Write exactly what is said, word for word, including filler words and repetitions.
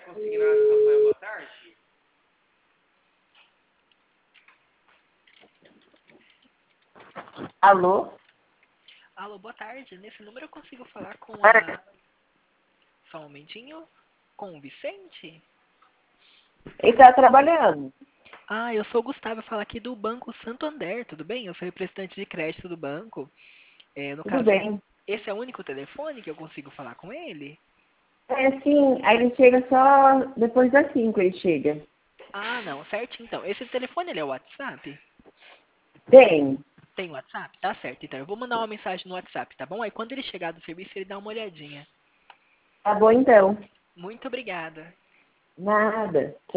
conseguindo a Rafael, boa tarde? Alô? Alô, boa tarde. Nesse número eu consigo falar com a... Só um momentinho. Com o Vicente? Ele tá trabalhando. Ah, eu sou o Gustavo, eu falo aqui do Banco Santander, tudo bem? Eu sou representante de crédito do banco. É, no Tudo caso, bem. esse é o único telefone que eu consigo falar com ele? É, sim, aí ele chega só depois das cinco, ele chega. Ah, não, certo então. Esse telefone ele é o WhatsApp? Tem. Tem WhatsApp? Tá certo, então eu vou mandar uma mensagem no WhatsApp, tá bom? Aí quando ele chegar do serviço, ele dá uma olhadinha. Tá bom então. Muito obrigada. Nada.